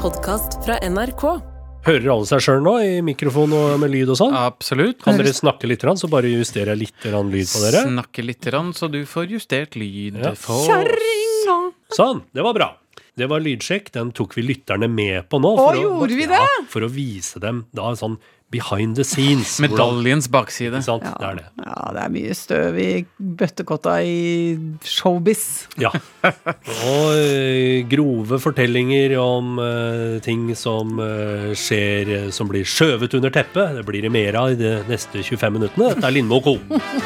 podcast fra NRK. Hører alle seg selv nå i mikrofon og med lyd og sånn? Absolutt. Kan dere snakke litt, så bare justerer jeg litt lyd på dere? Snakke litt, så du får justert lyd for Kjæringa! Sånn, det var bra. Det var lydsjekk, den tok vi lytterne med på nå. Gjorde vi det? Ja, for å vise dem da sånn behind the scenes. medaljens bakside. Ikke sant? Det er det. Ja, det er mye støv i bøttekotta i showbiz. Ja. Og grove fortellinger om ting som skjer, som blir skjøvet under teppet. Det blir det mer av i de neste 25 minuttene. Dette er Lindmo & Co.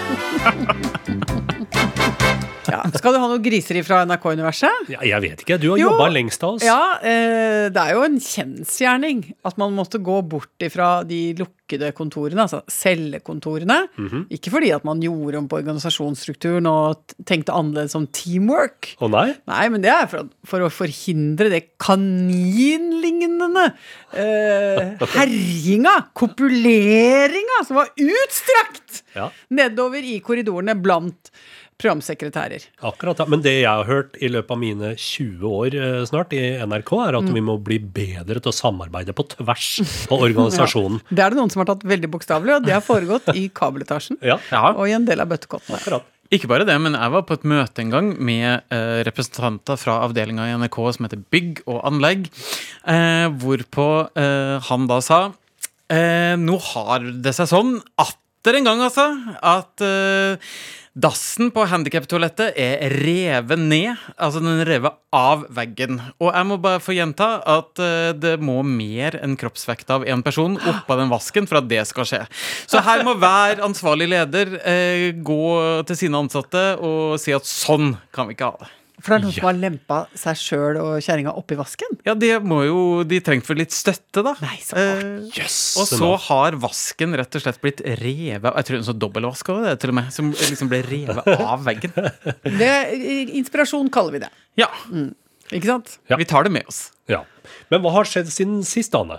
Ja. Skal du ha noe griseri fra NRK-universet? Ja, jeg vet ikke, du har jobbet lengst av oss. Ja, det er jo en kjensgjerning at man måtte gå bort ifra de lukkede kontorene, altså cellekontorene. Ikke fordi at man gjorde om på organisasjonsstrukturen og tenkte annerledes om teamwork. Å nei? Nei, men det er for å forhindre det kaninlignende herjinga, kopuleringa som var utstrakt nedover i korridorene blant programsekretærer. Akkurat, ja. Men det jeg har hørt i løpet av mine 20 år snart i NRK, er at vi må bli bedre til å samarbeide på tvers av organisasjonen. Ja. Det er det noen som har tatt veldig bokstavelig, og det har foregått i kabeletasjen og i en del av bøttekottene. Akkurat. Ikke bare det, men jeg var på et møte en gang med representanter fra avdelingen i NRK som heter Bygg og Anlegg, hvorpå han da sa nå har det seg sånn atter en gang altså, at dassen på handicap-toalettet er revet ned, altså den er revet av veggen. Og jeg må bare få gjenta at det må mer enn kroppsvekt av en person oppå den vasken for at det skal skje. Så her må hver ansvarlig leder gå til sine ansatte og si at sånn kan vi ikke ha det. For det er noen som har lempet seg selv og kjæringa opp i vasken? Ja, de trengte vel litt støtte da. Nei, så klart. Og så har vasken rett og slett blitt revet. Jeg tror det er en sånn dobbeltvask også, det til og med, som liksom ble revet av veggen. Inspirasjon kaller vi det. Ja. Ikke sant? Ja. Vi tar det med oss. Ja. Men hva har skjedd siden sist, Anne?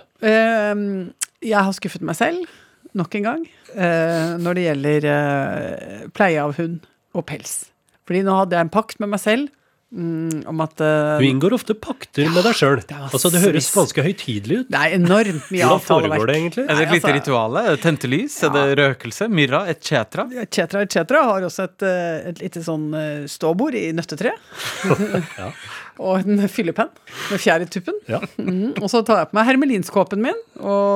Jeg har skuffet meg selv, nok en gang, når det gjelder pleie av hund og pels. Fordi nå hadde jeg en pakt med meg selv, om at du inngår ofte pakter med deg selv. Altså, det høres ganske høytidelig ut. Det er enormt mye Hvordan foregår det egentlig? Er det et lite rituale? Er det tentelys? Er det røkelse? Myrra? Et cetera? Cetera har også et lite sånn ståbord i nøttetre. Og en fyllepenn med fjær i tuppen. Og så tar jeg på meg hermelinskåpen min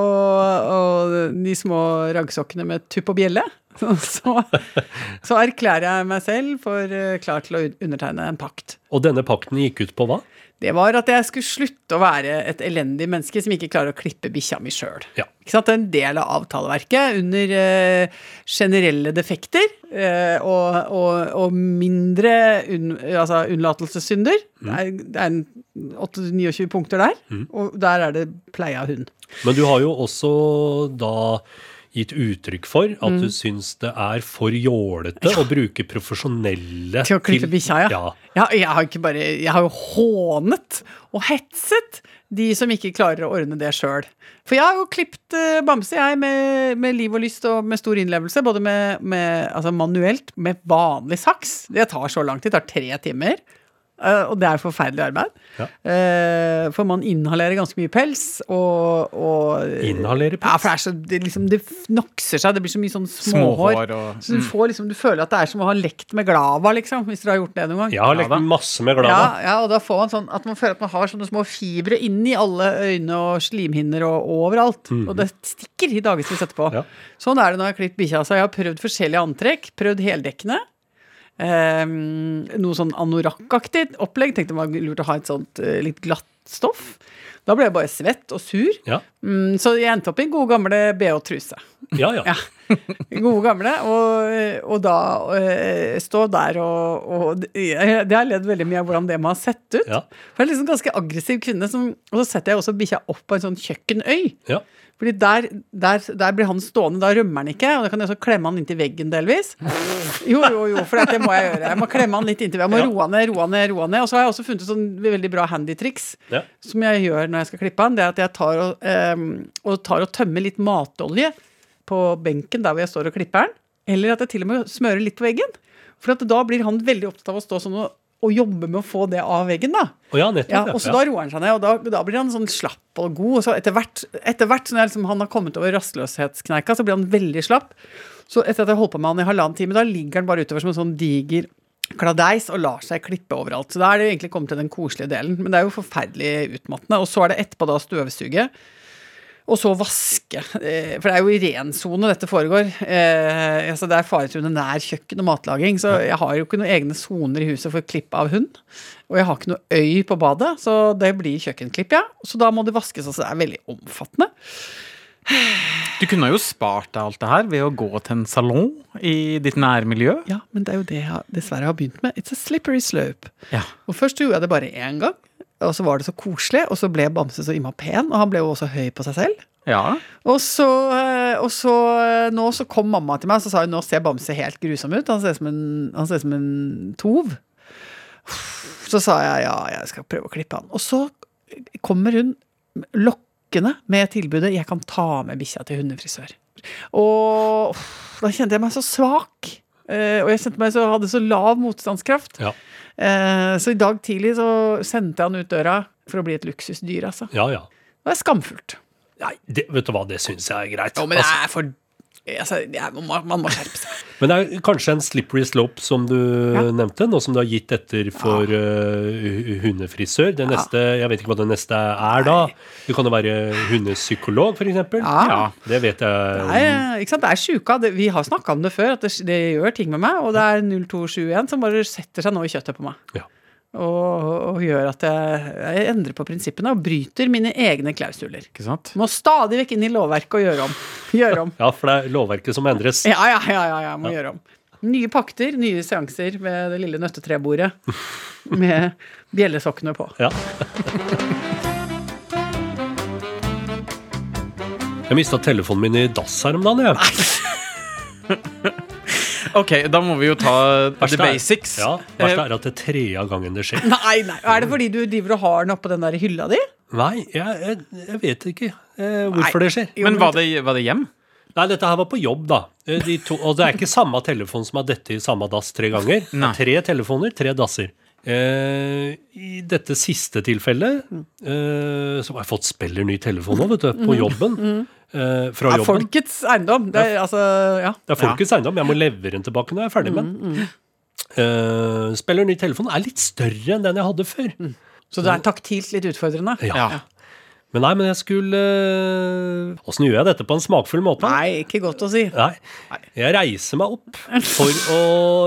og de små raggsokkene med tupp og bjelle. Så erklærer jeg meg selv for klar til å undertegne en pakt. Og denne pakten gikk ut på hva? Det var at jeg skulle slutte å være et elendig menneske som ikke klarer å klippe bikkja mi selv. Ja. Ikke sant? Det er en del av avtaleverket under generelle defekter og mindre unnlatelsessynder. Det er 29 punkter der, og der er det pleie av hund. Men du har jo også da gitt uttrykk for at du synes det er for jålete å bruke profesjonelle til å klippe bikkja, jeg har jo hånet og hetset de som ikke klarer å ordne det selv. For jeg har jo klippet bamse med liv og lyst og med stor innlevelse, både altså manuelt, med vanlig saks. Det tar så lang tid, det tar 3 timer. Og det er forferdelig arbeid. For man inhalerer ganske mye pels Inhalerer pels? Ja, for det nokser seg. Det blir så mye sånn småhår så du føler at det er som å ha lekt med glava liksom, hvis dere har gjort det noen gang. Jeg har lekt masse med glava. Ja, og da får man sånn at man føler at man har sånne små fibre inn i alle øyne og slimhinner og overalt, og det stikker i dagesvis etterpå. Sånn er det når jeg har klippet bikkja. Så jeg har prøvd forskjellige antrekk, prøvd heldekkende, noe sånn anorakaktig opplegg. Tenkte det var lurt å ha et sånt litt glatt stoff. Da ble jeg bare svett og sur. Så jeg endte opp i en god gamle BH-truse. Ja. Gode gamle, og da stå der og det har ledd veldig mye av hvordan det må ha sett ut. For det er liksom ganske aggressiv kvinne og så setter jeg også bikkja opp på en sånn kjøkkenøy. Fordi der blir han stående, da rømmer han ikke, og da kan jeg også klemme han inntil veggen delvis. Jo, for det må jeg gjøre. Jeg må klemme han litt inntil veggen, jeg må roe ned. Og så har jeg også funnet et sånn veldig bra handy-triks, som jeg gjør når jeg skal klippe han, det er at jeg tar og tømmer litt matolje på benken der hvor jeg står og klipper han, eller at jeg til og med smører litt på veggen. For at da blir han veldig opptatt av å stå sånn og jobber med å få det av veggen da. Ja, nettopp. Og så da roer han seg ned, og da blir han sånn slapp og god, og så etter hvert når liksom, han har kommet over rastløshetskneika, så blir han veldig slapp. Så etter at jeg holdt på med han i 1,5 time, da ligger han bare utover som en sånn diger kladeis og lar seg klippe overalt. Så da det egentlig kommet til den koselige delen, men det jo forferdelig utmattende. Og så det etterpå da støvsuge, og så vaske. For det jo i renzone dette foregår. Altså det faretruende nær kjøkken og matlaging, så jeg har jo ikke noen egne zoner i huset for klipp av hund. Og jeg har ikke noe øy på badet, så det blir kjøkkenklipp, ja. Så da må det vaskes, altså det veldig omfattende. Du kunne jo spart deg alt det her ved å gå til en salon i ditt nærmiljø. Ja, men det jo det jeg dessverre har begynt med. It's a slippery slope. Ja. Og først gjorde jeg det bare en gang, og så var det så koselig, og så ble Bamse så imma pen, og han ble jo også høy på seg selv. Ja. Og så nå så kom mamma til meg, og så sa hun, nå ser Bamse helt grusom ut, han ser som en tov. Så sa jeg, ja, jeg skal prøve å klippe han. Og så kommer hun med tilbudet, jeg kan ta med bikkja til hundefrisør. Og da kjente jeg meg så svak, og jeg kjente meg hadde så lav motstandskraft. Ja. Så i dag tidlig så sendte jeg han ut døra for å bli et luksusdyr, altså. Ja. Det skamfullt. Nei, vet du hva, det synes jeg greit. Jo, men det for... man må skjerpe seg. Men det kanskje en slippery slope som du nevnte, nå som du har gitt etter for hundefrisør. Det neste, jeg vet ikke hva det neste da. Det kan jo være hundepsykolog, for eksempel. Ja, det vet jeg. Ikke sant, det sjuka. Vi har snakket om det før, at det gjør ting med meg, og det 0271 som bare setter seg nå i kjøttet på meg. Ja. Og gjør at jeg endrer på prinsippene og bryter mine egne klausuler. Ikke sant? Må stadig vekk inn i lovverket og gjøre om. Ja, for det lovverket som endres. Ja, må gjøre om. Nye pakter, nye seanser med det lille nøttetrebordet med bjellesokkene på. Ja. Jeg mistet telefonen min i dass her om dagen, jeg. Ok, da må vi jo ta the basics. Ja, verst at det 3. gangen det skjer. Nei. Det fordi du driver og har den oppe på den der hylla di? Nei, jeg vet ikke hvorfor det skjer. Men var det hjem? Nei, dette her var på jobb da. Og det ikke samme telefon som har dette i samme dass 3 ganger. Nei. 3 telefoner, 3 dasser. I dette siste tilfellet så har jeg fått spiller ny telefon nå, vet du, på jobben. Fra jobben. Folkets eiendom. Det folkets eiendom. Jeg må levere den tilbake når jeg ferdig med den. Spiller ny telefon litt større enn den jeg hadde før. Så det taktilt litt utfordrende? Ja. Men jeg skulle... Hvordan gjør jeg dette på en smakfull måte? Nei, ikke godt å si. Nei. Jeg reiser meg opp for å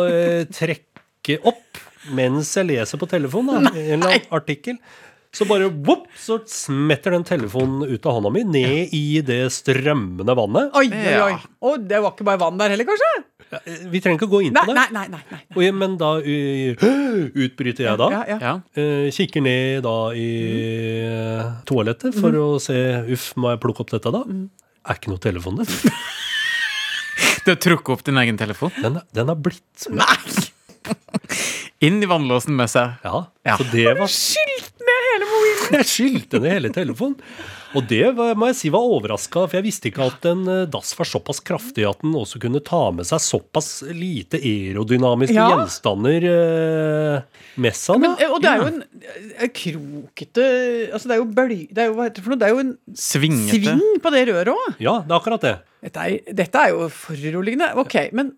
trekke opp mens jeg leser på telefonen en eller annen artikkel. Så bare, så smetter den telefonen ut av hånda mi ned i det strømmende vannet. Oi. Og det var ikke bare vann der heller, kanskje? Vi trenger ikke gå inn på det. Nei. Men da utbryter jeg da. Ja. Kikker ned da i toalettet for å se, må jeg plukke opp dette da? Ikke noe telefon der. Du har trukket opp din egen telefon? Den har blitt med. Nei! Inn i vannlåsen med seg. Ja. Så det var... Skylt ned hele mobilen. Jeg skylte ned hele telefonen. Og det må jeg si var overrasket, for jeg visste ikke at en dass var såpass kraftig at den også kunne ta med seg såpass lite aerodynamiske gjenstander med seg. Og det jo en krokete, altså det jo en svingete sving på det røret også. Ja, det akkurat det. Dette jo foruroligende. Ok, men...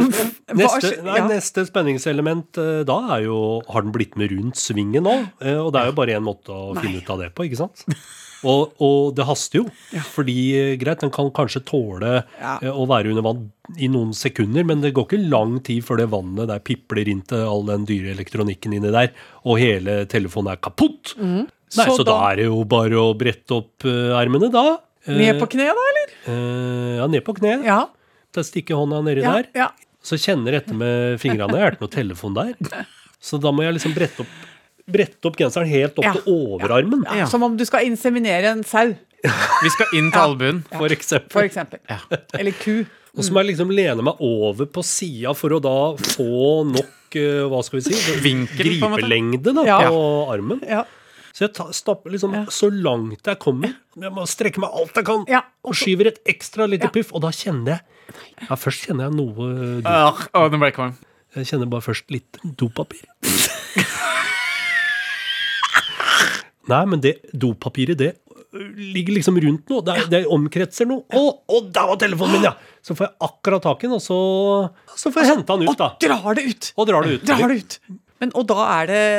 Neste spenningselement da jo, har den blitt med rundt svingen nå, og det jo bare en måte å finne ut av det på, ikke sant? Og det haster jo, fordi greit, den kan kanskje tåle å være under vann i noen sekunder, men det går ikke lang tid før det vannet der pipler inn til all den dyre elektronikken inni der, og hele telefonen kaputt. Nei, så da det jo bare å brette opp ermene da. Ned på kne da, eller? Ja, ned på kne. Ja. Da stikker hånda nedi der. Ja. Så kjenner etter med fingrene, jeg ikke noe telefon der. Så da må jeg liksom brette opp genseren helt opp til overarmen. Ja. Som om du skal inseminere en sau. Vi skal inn til albuen, for eksempel. Eller ku. Og så må jeg liksom lene meg over på siden for å da få nok, hva skal vi si, vinkel, gripelengde da, på armen. Ja. Så jeg stapper liksom så langt jeg kommer. Jeg må strekke meg alt jeg kan, og skyver et ekstra lite puff, og da kjenner jeg først kjenner jeg noe nå ble jeg kvalm. Jeg kjenner bare først litt dopapir. Nei, men det dopapiret, det ligger liksom rundt noe. Det omkretser noe. Å, der var telefonen min, ja! Så får jeg akkurat tak i den, og så får jeg hente den ut, da. Og drar det ut! Og drar det ut. Men, og da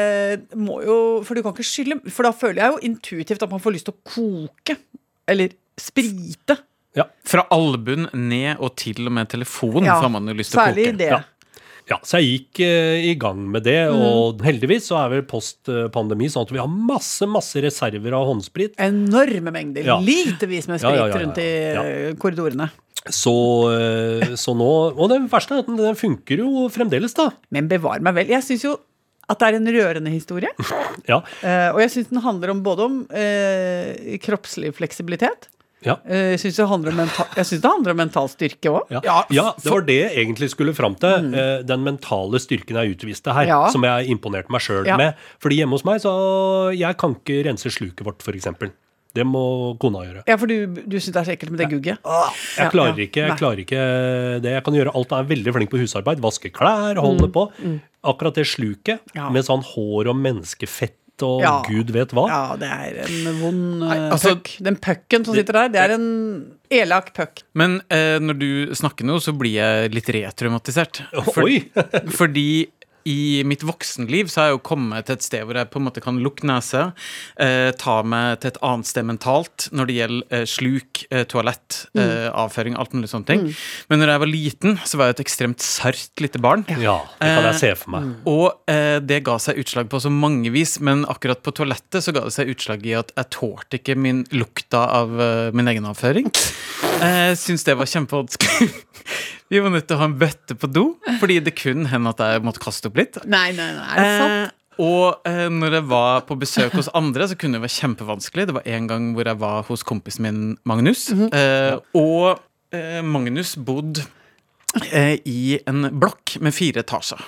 må jo, for du kan ikke skylle, for da føler jeg jo intuitivt at man får lyst til å koke, eller sprite. Ja. Fra albuen ned og til og med telefon får man jo lyst til å koke. Særlig det. Ja, så jeg gikk i gang med det, og heldigvis så vel post-pandemi sånn at vi har masse reserver av håndsprit. Enorme mengder, litevis med sprit rundt i korridorene. Så nå, og det verste at den funker jo fremdeles da. Men bevar meg vel, jeg synes jo at det en rørende historie. Og jeg synes den handler både om kroppslig fleksibilitet. Jeg synes det handler om mental styrke også. Det var det jeg egentlig skulle frem til. Den mentale styrken jeg utviste her, som jeg imponerte meg selv med. Fordi hjemme hos meg, så jeg kan ikke rense sluket vårt, for eksempel. Det må kona gjøre. Ja, for du synes det så ekkelt med det gugget? Jeg klarer ikke det. Jeg kan gjøre alt. Jeg veldig flink på husarbeid. Vaske klær, holde på. Akkurat det sluket, med sånn hår og menneskefett, og Gud vet hva. Ja, det en vond puck. Den pucken som sitter der, det en elak puck. Men når du snakker nå, så blir jeg litt retraumatisert. Fordi i mitt voksenliv så har jeg jo kommet til et sted hvor jeg på en måte kan lukke nese, ta meg til et annet sted mentalt når det gjelder sluk, toalett, avføring, alt mulig sånne ting. Men når jeg var liten, så var jeg et ekstremt sart lite barn. Ja, det kan jeg se for meg. Og det ga seg utslag på så mange vis, men akkurat på toalettet så ga det seg utslag i at jeg tålte ikke lukta av min egen avføring. Jeg synes det var kjempevanskelig. Vi var nødt til å ha en bøtte på do, fordi det kunne hende at jeg måtte kaste opp litt. Nei, er det sant? Og når jeg var på besøk hos andre, så kunne det være kjempevanskelig. Det var en gang hvor jeg var hos kompisen min, Magnus. Og Magnus bodde i en blokk med 4 etasjer.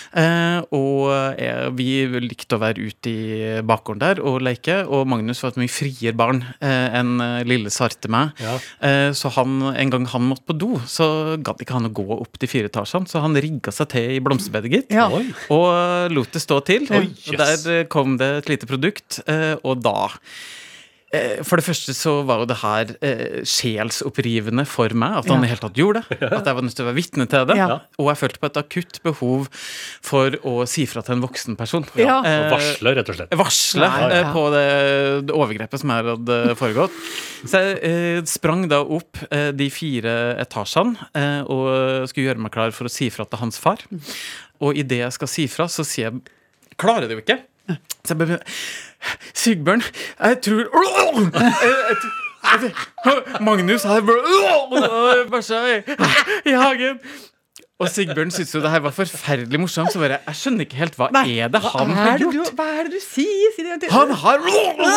Og vi likte å være ute i bakgården der og leke, og Magnus var et mye friere barn enn lille sarte meg. Så en gang han måtte på do, så gadd ikke han å gå opp de 4 etasjene, så han rigget seg til i blomsterbedet, gitt, og lot det stå til. Og der kom det et lite produkt, og da for det første så var jo det her sjelsopprivende for meg, at han i helt tatt gjorde det, at jeg var nødt til å være vitne til det, og jeg følte på et akutt behov for å si fra til en voksen person. Varsle, rett og slett. Varsle på det overgrepet som her hadde foregått. Så jeg sprang da opp de 4 etasjene og skulle gjøre meg klar for å si fra til hans far. Og i det jeg skal si fra, så sier jeg, klarer det jo ikke. Så jeg bare, Sigbjørn, jeg tror Magnus har bæsja i hagen. Og Sigbjørn synes jo det her var forferdelig morsomt, så bare, jeg skjønner ikke helt, hva er det han har gjort? Hva er det du sier? Han har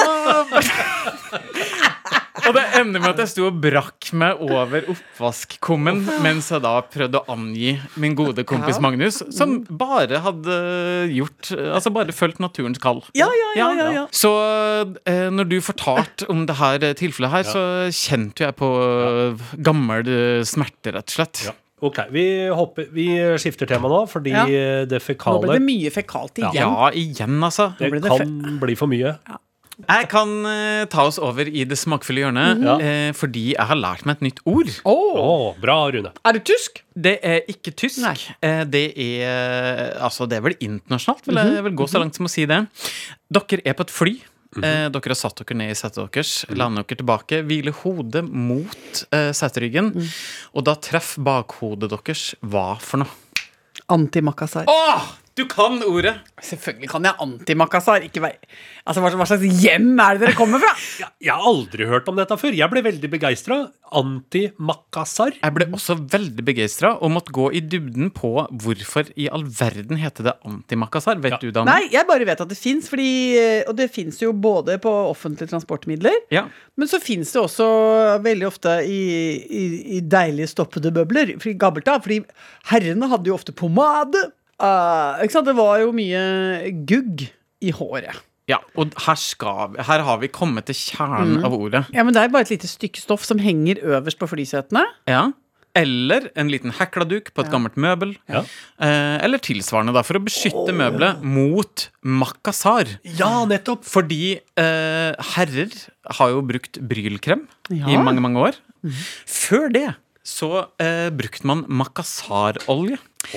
Og det ender med at jeg stod og brakk meg over oppvaskkummen mens jeg da prøvde å angi min gode kompis Magnus, som bare hadde altså bare følt naturens kall. Ja. Så når du fortalte om det her tilfellet her, så kjente jeg på gammel smerte, rett og slett. Ok, vi skifter tema nå, fordi det fekale... Nå ble det mye fekalt igjen. Ja, igjen altså. Det kan bli for mye. Jeg kan ta oss over i det smakfulle hjørnet, fordi jeg har lært meg et nytt ord. Bra, Rune. Er det tysk? Det ikke tysk. Det er vel internasjonalt, jeg vil gå så langt som å si det. Dere på et fly. Dere har satt dere ned i setet deres, lander dere tilbake, hviler hodet mot seteryggen, og da treff bakhodet deres hva for noe? Antimakassar. Du kan ordet! Selvfølgelig kan jeg antimakassar. Altså, hva slags hjem er det dere kommer fra? Jeg har aldri hørt om dette før. Jeg ble veldig begeistret. Antimakassar. Jeg ble også veldig begeistret og måtte gå i dybden på hvorfor i all verden heter det antimakassar. Vet du, Dan? Nei, jeg bare vet at det finnes, og det finnes jo både på offentlige transportmidler, men så finnes det også veldig ofte i deilige stoppede bøbler, fordi herrene hadde jo ofte pomade. Ikke sant? Det var jo mye gugg i håret. Ja, og her har vi kommet til kjernen av ordet. Ja, men det er bare et lite stykke stoff som henger øverst på flysetene. Ja. eller en liten hekladuk på et gammelt møbel, eller tilsvarende da, for å beskytte møbelet mot makassar. Ja, nettopp! Fordi herrer har jo brukt brylkrem i mange, mange år. Før det så brukte man makassarolje.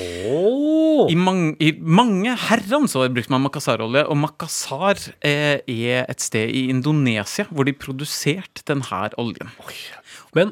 I mange herrens år brukte man makassarolje, og Makassar er et sted i Indonesia hvor de produserte denne oljen. Men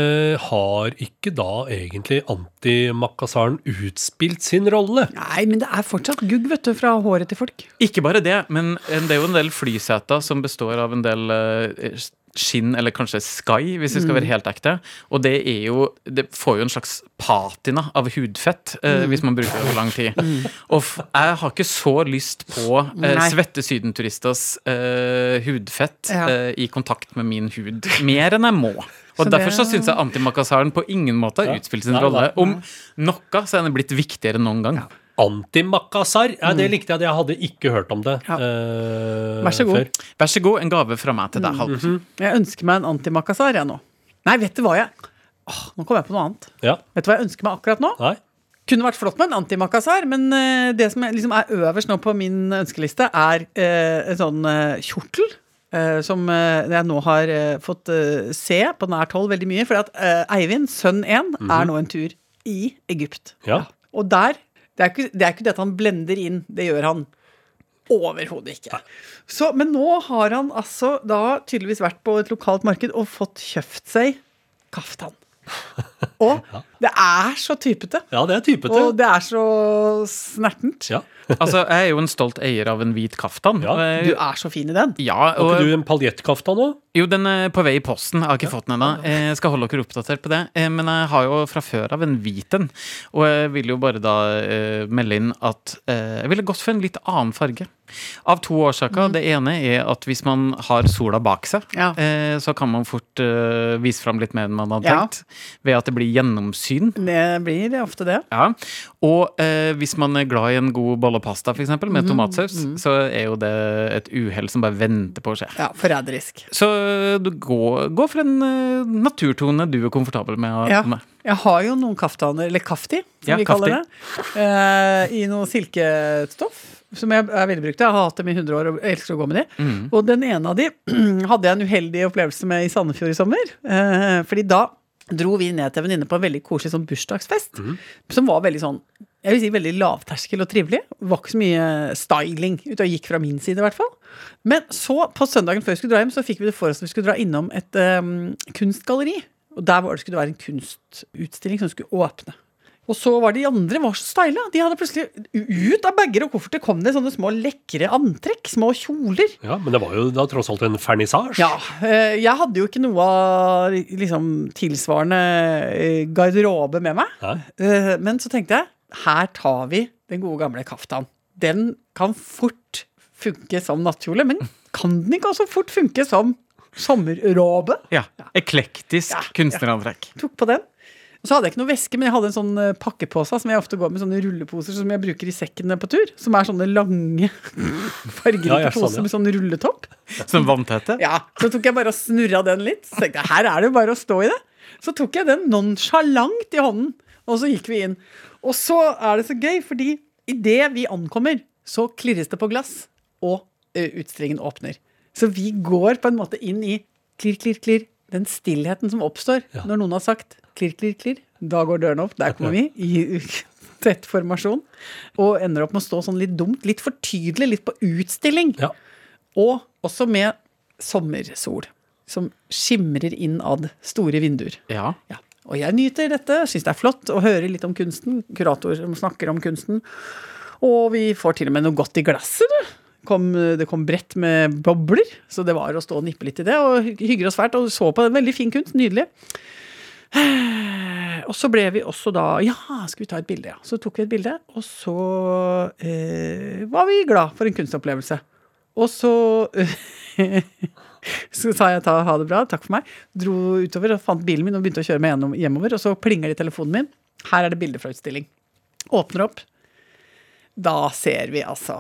har ikke da egentlig antimakassaren utspilt sin rolle? Nei, men det er fortsatt gugg, vet du, fra håret til folk. Ikke bare det, men det er jo en del flyseter som består av en del skinn, eller kanskje sky, hvis vi skal være helt ekte. Og det får jo en slags patina av hudfett hvis man bruker det over lang tid. Og jeg har ikke så lyst på svette sydenturisters hudfett i kontakt med min hud. Mer enn jeg må. Og derfor så synes jeg antimakassaren på ingen måte har utspilt sin rolle. Om noe så er den blitt viktigere enn noen gang. Antimakassar, det likte jeg. Jeg hadde ikke hørt om det Vær så god. Vær så god, en gave fra meg til deg, Halvor. Jeg ønsker meg en antimakassar, jeg nå. Nei, vet du hva nå kom jeg på noe annet. Vet du hva jeg ønsker meg akkurat nå? Nei. Kunne vært flott med en antimakassar, men det som liksom er øverst nå på min ønskeliste er en sånn kjortel. Som jeg nå har fått se på nært hold veldig mye, for at Eivind, sønn 1, er nå en tur i Egypt. Og der, det er ikke det at han blender inn, det gjør han overhodet ikke. Så, men nå har han altså da tydeligvis vært på et lokalt marked og fått kjøpt seg kaftan. Og det er så typete. Ja, det er typete. Og det er så snertent. Altså, jeg er jo en stolt eier av en hvit kaftan. Du er så fin i den. Har ikke du en paljettkaftan nå? Jo, den er på vei i posten. Jeg har ikke fått den ennå. Jeg skal holde dere oppdatert på det. Men jeg har jo fra før av en hviten. Og jeg vil jo bare da melde inn at jeg ville gått for en litt annen farge. Av 2 årsaker. Det ene er at hvis man har sola bak seg, så kan man fort vise frem litt mer enn man hadde tenkt. Ved at det blir gjennomsyn. Det blir ofte det. Og hvis man er glad i en god bolle og pasta, for eksempel, med tomatsaus, så er jo det et uheld som bare venter på å skje. Ja, forræderisk. Så du gå for en naturtone du er komfortabel med. Jeg har jo noen kaftaner, eller kafti, som vi kaller det, i noe silkestoff, som jeg er veldig brukt. Jeg har hatt dem i 100 år og elsker å gå med de. Og den ene av de hadde jeg en uheldig opplevelse med i Sandefjord i sommer, fordi da dro vi ned til venninne på en veldig koselig sånn bursdagsfest, som var veldig sånn, jeg vil si veldig lavterskel og trivelig. Det var ikke så mye styling ut og gikk fra min side i hvert fall. Men så på søndagen før vi skulle dra hjem, så fikk vi det for oss at vi skulle dra innom et kunstgalleri. Og der skulle det være en kunstutstilling som skulle åpne. Og så var de andre var så stylet. De hadde plutselig ut av bagger og kofferter kom det sånne små lekre antrekk, små kjoler. Ja, men det var jo da tross alt en vernissage. Ja, jeg hadde jo ikke noe av liksom, tilsvarende garderobe med meg. Men så tenkte jeg, her tar vi den gode gamle kaftan. Den kan fort funke som nattkjole, men kan den ikke også fort funke som sommerrobe? Ja, eklektisk kunstnerantrekk. Tok på den. Og så hadde jeg ikke noe veske, men jeg hadde en sånn pakkepåse som jeg ofte går med sånne rulleposer som jeg bruker i sekkene på tur, som er sånne lange fargerike poser med sånn rulletopp. Som vanntette? Ja, så tok jeg bare og snurra den litt. Så tenkte jeg, her er det jo bare å stå i det. Så tok jeg den nonchalant i hånden, og så gikk vi inn. Og så er det så gøy, fordi i det vi ankommer, så klirres det på glass, og utstillingen åpner. Så vi går på en måte inn i klirr, klirr, klirr, den stillheten som oppstår når noen har sagt klirr, klirr, klirr. Da går døren opp, der kommer vi i tett formasjon, og ender opp med å stå sånn litt dumt, litt for tydelig, litt på utstilling. Og også med sommersol, som skimrer inn ad store vinduer. Og jeg nyter dette, synes det er flott å høre litt om kunsten, kurator som snakker om kunsten, og vi får til og med noe godt i glasset, du. Det kom brett med bobler, så det var å stå og nippe litt i det, og hygger oss fælt, og så på en veldig fin kunst, nydelig. Og så ble vi også da, skal vi ta et bilde, Så tok vi et bilde, og så var vi glad for en kunstopplevelse. Og så sa jeg ha det bra, takk for meg, dro utover og fant bilen min og begynte å kjøre meg hjemover, og så plinger det i telefonen min. Her er det bilde fra utstilling. Åpner opp. Da ser vi altså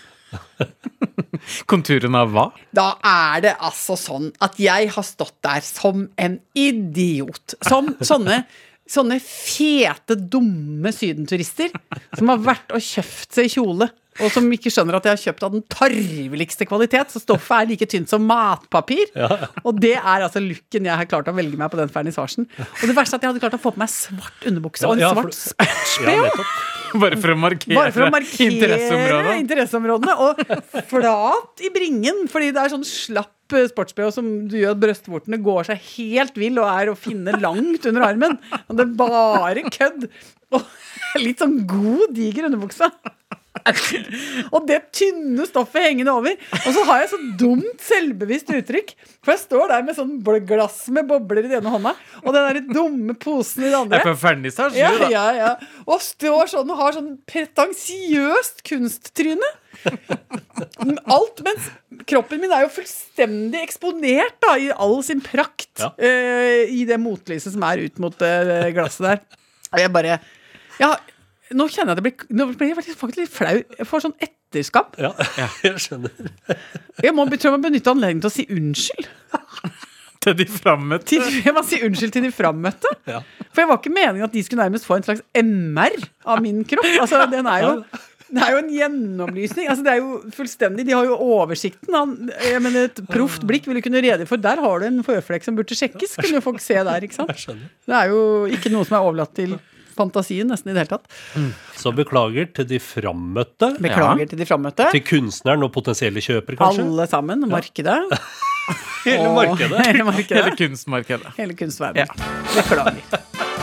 konturen av hva? Da er det altså sånn at jeg har stått der som en idiot. Som sånne sånne fete, dumme sydenturister som har vært og kjøpt seg kjole, og som ikke skjønner at jeg har kjøpt av den tarveligste kvalitet, så stoffet like tynt som matpapir. Og det altså looken jeg har klart å velge meg på den vernissasjen. Og det verste at jeg hadde klart å få på meg svart underbukse og en svart sports-BH. Bare for å markere interesseområdene. Og flat i bringen, fordi det sånn slapp sports-BH som du gjør at brøstvortene går seg helt vill og å finne langt under armen. Og det bare kødd. Og litt sånn god, diger underbukse. Og det tynne stoffet hengende over. Og så har jeg så dumt selvbevisst uttrykk, for jeg står der med sånn glass med bobler i den ene hånda og den der dumme posen i det andre. På vernissasje, ja. Og står sånn og har sånn pretensiøst kunsttryne. Alt mens kroppen min jo fullstendig eksponert da, i all sin prakt i det motlyset som ut mot glasset der. Og jeg bare nå kjenner jeg at nå blir jeg faktisk litt flau. Jeg får sånn etterskap. Ja, jeg skjønner. Jeg tror jeg må benytte anledningen til å si unnskyld. Til de frammøtte. Jeg må si unnskyld til de frammøtte. Ja. For jeg var ikke meningen at de skulle nærmest få en slags MR av min kropp. Altså, det jo en gjennomlysning. Altså, det jo fullstendig. De har jo oversikten. Jeg mener, et proft blikk vil du kunne rede for. Der har du en føflekk som burde sjekkes. Kunne jo folk se der, ikke sant? Jeg skjønner. Det jo ikke noe som overlatt til fantasien nesten i det hele tatt. Så beklager til de frammøtte. Til de frammøtte. Til kunstneren og potensielle kjøpere, kanskje. Alle sammen, markedet. Hele markedet. Hele kunstmarkedet. Hele kunstverden. Ja. Beklager.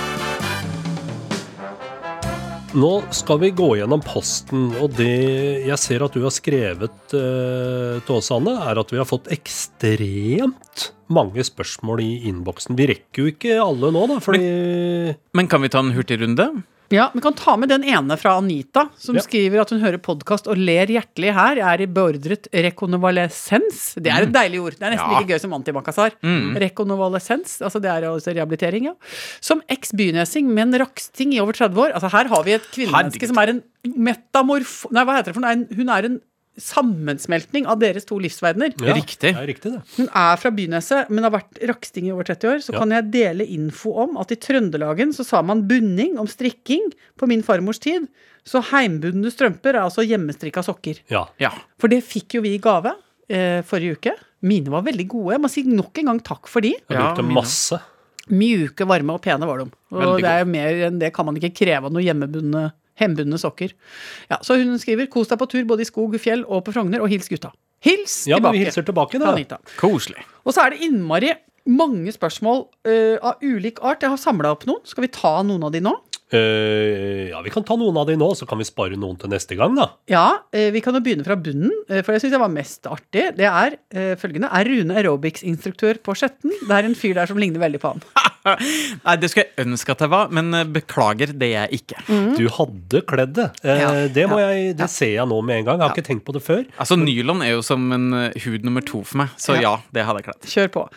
Nå skal vi gå gjennom posten, og det jeg ser at du har skrevet til oss, Anne, at vi har fått ekstremt mange spørsmål i innboksen. Vi rekker jo ikke alle nå, da, fordi... Men kan vi ta en hurtig runde? Ja, vi kan ta med den ene fra Anita, som skriver at hun hører podcast og ler hjertelig her, I beordret rekonvalesens. Det et deilig ord. Det nesten like gøy som antimacassar. Rekonvalesens, altså det også rehabilitering, ja. Som eks-bynesing med en raksting I over 30 år. Altså her har vi et kvinnemenneske som en metamorf... Nei, hva heter det for noe? Hun en sammensmeltning av deres to livsverdener. Ja, riktig. Det riktig det. Hun fra Byneset, men har vært raksting I over 30 år, så kan jeg dele info om at I Trøndelagen så sa man bunning om strikking på min farmors tid, så heimbundne strømper altså hjemmestrikka sokker. Ja. For det fikk jo vi I gave forrige uke. Mine var veldig gode. Jeg må si nok en gang takk for de. Jeg brukte masse. Mjuke, varme og pene var de. Og det jo mer enn det kan man ikke kreve av noe hembundne sokker. Ja, så hun skriver, kos deg på tur både I skog, fjell og på Frogner, og hils gutta. Hils tilbake. Ja, men vi hilser tilbake da. Anita. Koselig. Og så det innmari mange spørsmål av ulik art. Jeg har samlet opp noen. Skal vi ta noen av de nå? Ja, vi kan ta noen av de nå, så kan vi spare noen til neste gang da. Ja, vi kan jo begynne fra bunnen, for jeg synes det var mest artig. Det følgende, Rune aerobics-instruktør på Skjetten. Det en fyr der som ligner veldig på han. Nei, det skulle jeg ønske at jeg var, men beklager, det jeg ikke. Du hadde kledd det. Det ser jeg nå med en gang. Jeg har ikke tenkt på det før. Altså, nylon jo som en hud nummer 2 for meg, så ja, det hadde jeg kledd. Kjør på.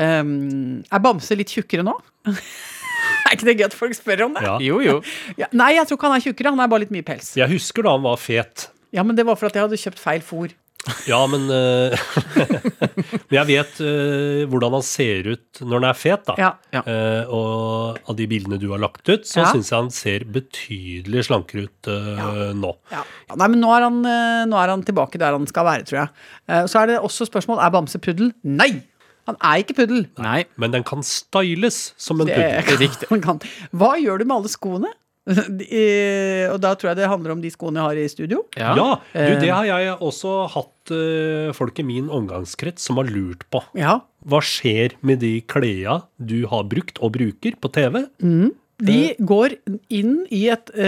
Bamse litt tjukkere nå? Ikke det gøy at folk spør om det? Ja. Jo. Ja, nei, jeg tror ikke han tjukkere, han bare litt mye pels. Jeg husker da han var fet. Ja, men det var for at jeg hadde kjøpt feil fôr. Ja, men jeg vet hvordan han ser ut når han fet da. Ja. Og av de bildene du har lagt ut, så synes jeg han ser betydelig slankere ut nå. Ja. Nei, men nå er han tilbake der han skal være, tror jeg. Så det også spørsmål, Bamse puddel? Nei! Han ikke puddel. Nei. Men den kan styles som en puddel. Riktig. Hva gjør du med alle skoene? Og da tror jeg det handler om de skoene jeg har I studio. Ja, det har jeg også hatt folk I min omgangskrets som har lurt på. Ja. Hva skjer med de klærne du har brukt og bruker på TV? De går inn I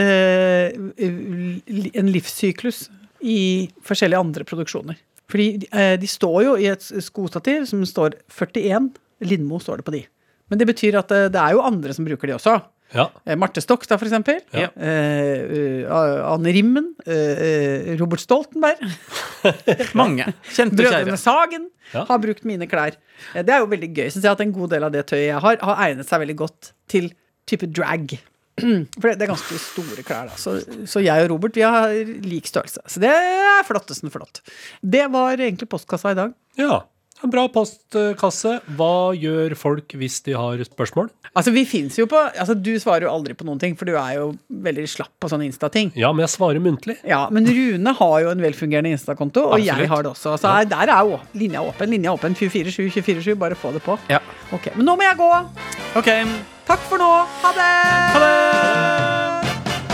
en livssyklus I forskjellige andre produksjoner. Fordi de står jo I et skostativ som står 41, Lindmo står det på de. Men det betyr at det jo andre som bruker de også. Ja. Marte Stokstad for eksempel. Ja. Anne Rimmen. Robert Stoltenberg. Mange. Kjente Brødrene Sagen har brukt mine klær. Det jo veldig gøy. Synes jeg at en god del av det tøyet jeg har egnet seg veldig godt til type drag. For det ganske store klær da. Så jeg og Robert, vi har lik størrelse. Så det flottesen flott. Det var egentlig postkassa I dag. Ja, En bra postkasse. Hva gjør folk hvis de har spørsmål? Altså, vi finnes jo på du svarer jo aldri på noen ting, for du er jo veldig slapp på sånne Insta-ting. Ja, men jeg svarer muntlig. Ja, men Rune har jo en velfungerende Insta-konto, og Absolutt. jeg har det også. Så der er jo linja åpen. 24/7, bare få det på. Ja. Ok, men nå må jeg gå. Ok. Takk for nå. Ha det! Ha det!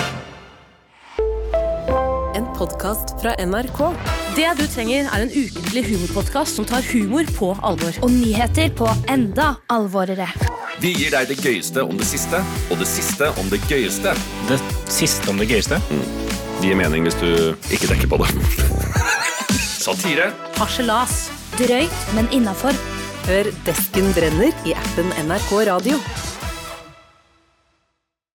En podcast fra NRK. Det du trenger er en ukentlig humorpodcast som tar humor på alvor. Og nyheter på enda alvorere. Vi gir deg det gøyeste om det siste, og det siste om det gøyeste. Det siste om det gøyeste? Det gir mening hvis du ikke tenker på det. Satire. Harselas. Drøyt, men innenfor. Hør Desken brenner i appen NRK Radio.